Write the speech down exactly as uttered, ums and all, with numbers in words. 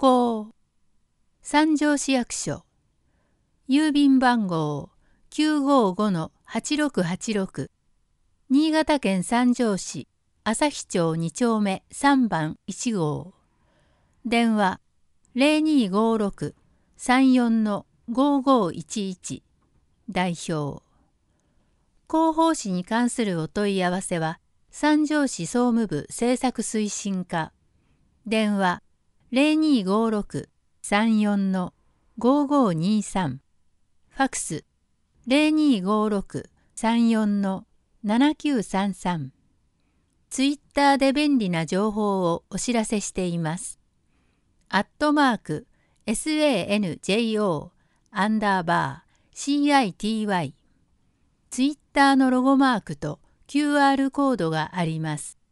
行三条市役所郵便番号 きゅうごごのはちろくはちろく 新潟県三条市旭町に丁目さんばんいち号電話 ゼロにーごーろく さんよんのごーごーいちいち 代表広報誌に関するお問い合わせは三条市総務部政策推進課電話 ゼロにーごーろく さんよんのごーごーにーさん ファクス ゼロにーごーろく さんよんのななきゅうさんさんツイッターで便利な情報をお知らせしています。アットマーク エスエーエヌジェイオー アンダーバー シーアイティーワイ ツイッターのロゴマークと キューアール コードがあります。